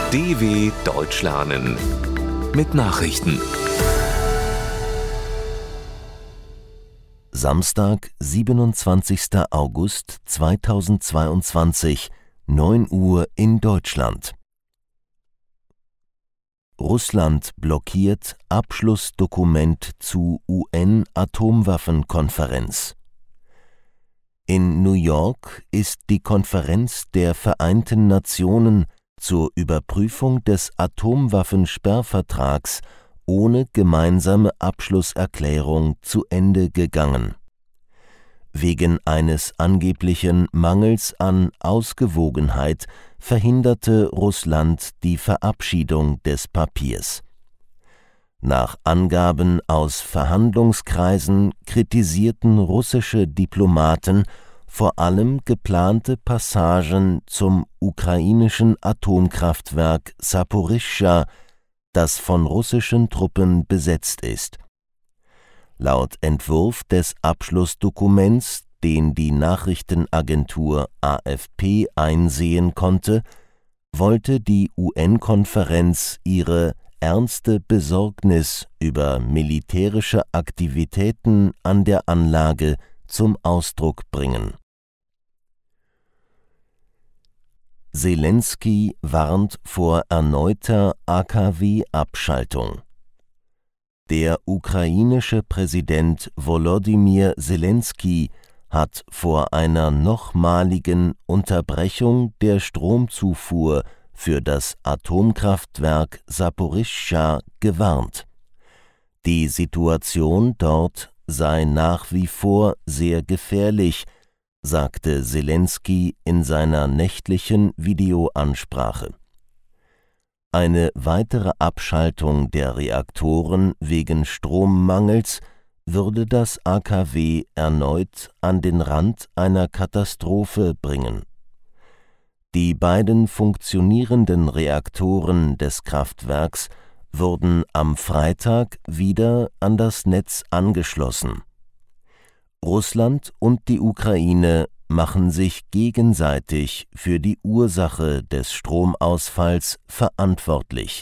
DW Deutsch lernen mit Nachrichten. Samstag, 27. August 2022, 9 Uhr in Deutschland. Russland blockiert Abschlussdokument zu UN-Atomwaffenkonferenz. In New York ist die Konferenz der Vereinten Nationen zur Überprüfung des Atomwaffensperrvertrags ohne gemeinsame Abschlusserklärung zu Ende gegangen. Wegen eines angeblichen Mangels an Ausgewogenheit verhinderte Russland die Verabschiedung des Papiers. Nach Angaben aus Verhandlungskreisen kritisierten russische Diplomaten vor allem geplante Passagen zum ukrainischen Atomkraftwerk Saporischschja, das von russischen Truppen besetzt ist. Laut Entwurf des Abschlussdokuments, den die Nachrichtenagentur AFP einsehen konnte, wollte die UN-Konferenz ihre ernste Besorgnis über militärische Aktivitäten an der Anlage zum Ausdruck bringen. Selenskyj warnt vor erneuter AKW-Abschaltung. Der ukrainische Präsident Volodymyr Selenskyj hat vor einer nochmaligen Unterbrechung der Stromzufuhr für das Atomkraftwerk Saporischschja gewarnt. Die Situation dort sei nach wie vor sehr gefährlich, sagte Selenskyj in seiner nächtlichen Videoansprache. Eine weitere Abschaltung der Reaktoren wegen Strommangels würde das AKW erneut an den Rand einer Katastrophe bringen. Die beiden funktionierenden Reaktoren des Kraftwerks wurden am Freitag wieder an das Netz angeschlossen. Russland und die Ukraine machen sich gegenseitig für die Ursache des Stromausfalls verantwortlich.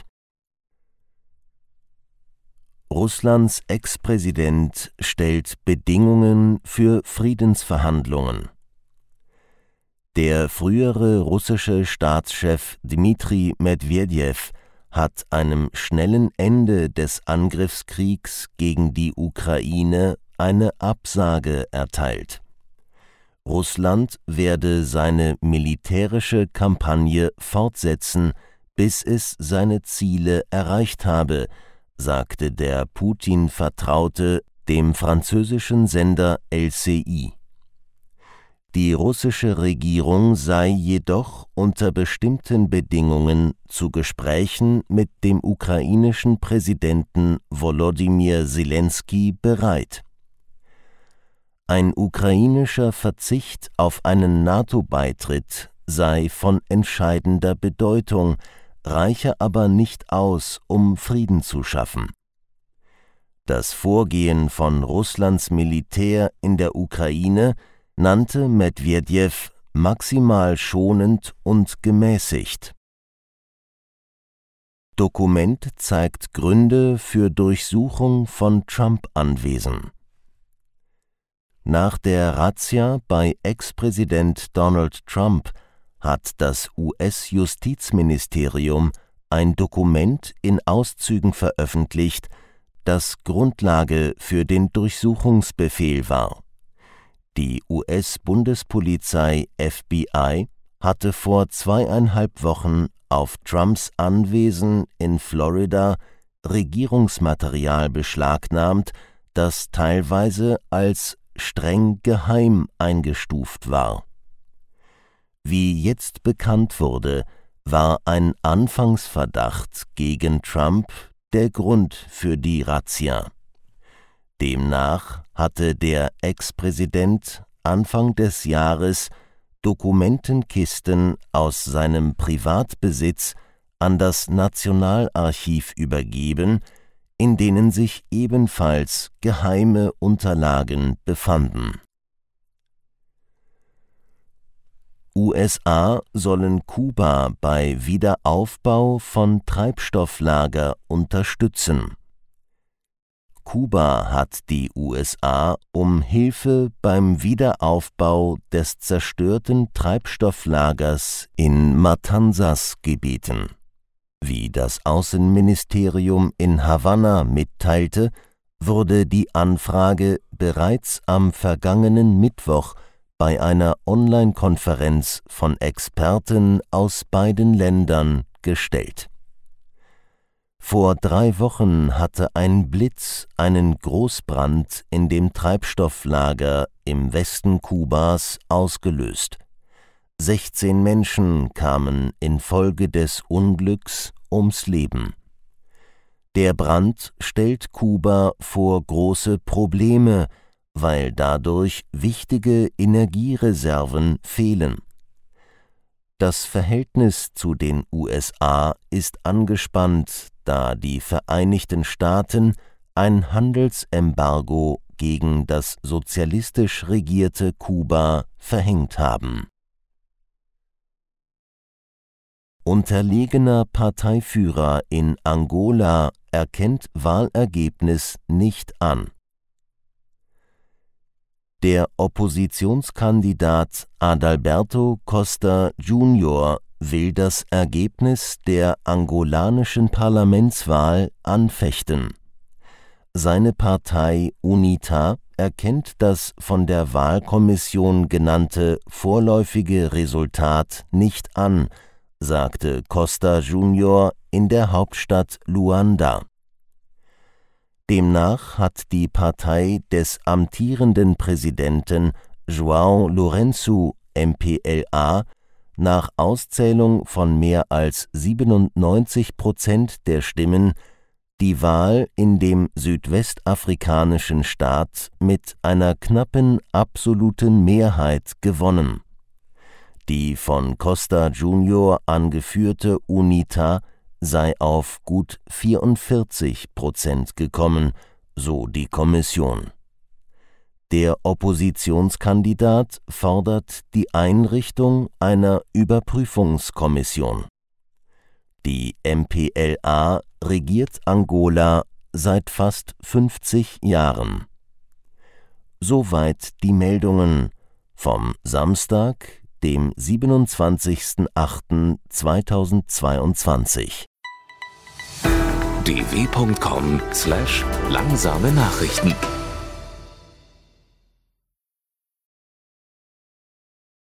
Russlands Ex-Präsident stellt Bedingungen für Friedensverhandlungen. Der frühere russische Staatschef Dmitri Medwedew hat einem schnellen Ende des Angriffskriegs gegen die Ukraine eine Absage erteilt. Russland werde seine militärische Kampagne fortsetzen, bis es seine Ziele erreicht habe, sagte der Putin-Vertraute dem französischen Sender LCI. Die russische Regierung sei jedoch unter bestimmten Bedingungen zu Gesprächen mit dem ukrainischen Präsidenten Volodymyr Selenskyj bereit. Ein ukrainischer Verzicht auf einen NATO-Beitritt sei von entscheidender Bedeutung, reiche aber nicht aus, um Frieden zu schaffen. Das Vorgehen von Russlands Militär in der Ukraine nannte Medwedew maximal schonend und gemäßigt. Dokument zeigt Gründe für Durchsuchung von Trump-Anwesen. Nach der Razzia bei Ex-Präsident Donald Trump hat das US-Justizministerium ein Dokument in Auszügen veröffentlicht, das Grundlage für den Durchsuchungsbefehl war. Die US-Bundespolizei FBI hatte vor 2,5 Wochen auf Trumps Anwesen in Florida Regierungsmaterial beschlagnahmt, das teilweise als streng geheim eingestuft war. Wie jetzt bekannt wurde, war ein Anfangsverdacht gegen Trump der Grund für die Razzia. Demnach hatte der Ex-Präsident Anfang des Jahres Dokumentenkisten aus seinem Privatbesitz an das Nationalarchiv übergeben, in denen sich ebenfalls geheime Unterlagen befanden. USA sollen Kuba bei Wiederaufbau von Treibstofflager unterstützen. Kuba hat die USA um Hilfe beim Wiederaufbau des zerstörten Treibstofflagers in Matanzas gebeten. Wie das Außenministerium in Havanna mitteilte, wurde die Anfrage bereits am vergangenen Mittwoch bei einer Online-Konferenz von Experten aus beiden Ländern gestellt. Vor 3 Wochen hatte ein Blitz einen Großbrand in dem Treibstofflager im Westen Kubas ausgelöst. 16 Menschen kamen infolge des Unglücks ums Leben. Der Brand stellt Kuba vor große Probleme, weil dadurch wichtige Energiereserven fehlen. Das Verhältnis zu den USA ist angespannt, da die Vereinigten Staaten ein Handelsembargo gegen das sozialistisch regierte Kuba verhängt haben. Unterlegener Parteiführer in Angola erkennt Wahlergebnis nicht an. Der Oppositionskandidat Adalberto Costa Júnior will das Ergebnis der angolanischen Parlamentswahl anfechten. Seine Partei UNITA erkennt das von der Wahlkommission genannte vorläufige Resultat nicht an, sagte Costa Júnior in der Hauptstadt Luanda. Demnach hat die Partei des amtierenden Präsidenten João Lourenço MPLA nach Auszählung von mehr als 97% der Stimmen die Wahl in dem südwestafrikanischen Staat mit einer knappen absoluten Mehrheit gewonnen. Die von Costa Júnior angeführte UNITA sei auf gut 44% gekommen, so die Kommission. Der Oppositionskandidat fordert die Einrichtung einer Überprüfungskommission. Die MPLA regiert Angola seit fast 50 Jahren. Soweit die Meldungen vom Samstag, dem 27.08.2022. dw.com/langsame Nachrichten